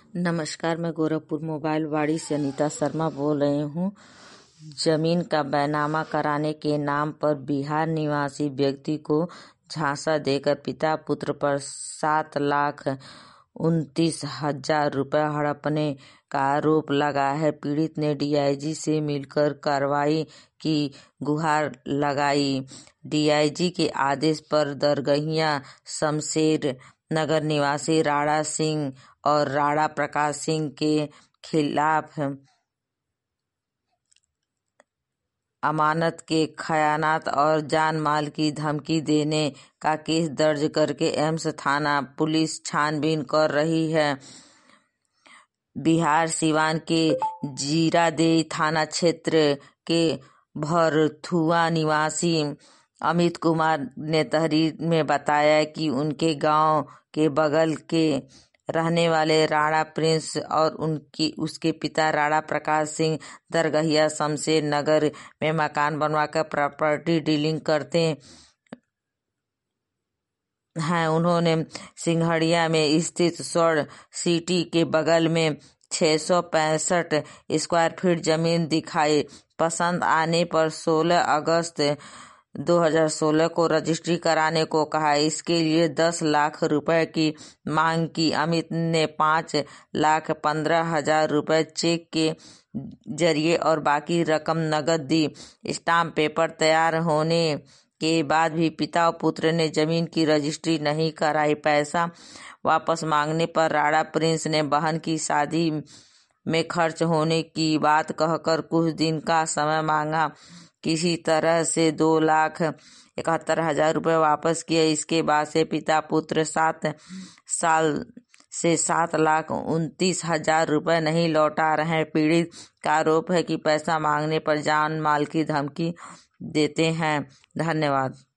नमस्कार, मैं गोरखपुर मोबाइल वाड़ी से अनीता शर्मा बोल रही हूँ। जमीन का बैनामा कराने के नाम पर बिहार निवासी व्यक्ति को झांसा देकर पिता पुत्र पर 7,29,000 रुपये हड़पने का आरोप लगा है। पीड़ित ने डीआईजी से मिलकर कार्रवाई की गुहार लगाई। डीआईजी के आदेश पर दरगहिया शमशेर नगर निवासी राणा सिंह और राणा प्रकाश सिंह के खिलाफ अमानत के खयानत और जान माल की धमकी देने का केस दर्ज करके एम्स थाना पुलिस छानबीन कर रही है। बिहार सिवान के जीरादेई थाना क्षेत्र के भरथुआ निवासी अमित कुमार ने तहरीर में बताया कि उनके गांव के बगल के रहने वाले राणा प्रिंस और उसके पिता राणा प्रकाश सिंह दरगहिया शमशेर नगर में मकान बनवाकर प्रॉपर्टी डीलिंग करते हैं। उन्होंने सिंघड़िया में स्थित स्वर्ण सिटी के बगल में 665 स्क्वायर फीट जमीन दिखाई। पसंद आने पर 16 अगस्त 2016 को रजिस्ट्री कराने को कहा। इसके लिए 10 लाख रुपए की मांग की। अमित ने 5,15,000 रुपए चेक के जरिए और बाकी रकम नगद दी। स्टाम्प पेपर तैयार होने के बाद भी पिता और पुत्र ने जमीन की रजिस्ट्री नहीं कराई। पैसा वापस मांगने पर राणा प्रिंस ने बहन की शादी में खर्च होने की बात कहकर कुछ दिन का समय मांगा। किसी तरह से 2,71,000 रुपये वापस किए। इसके बाद से पिता पुत्र 7 साल से 7,29,000 रुपये नहीं लौटा रहे। पीड़ित का आरोप है कि पैसा मांगने पर जान माल की धमकी देते हैं। धन्यवाद।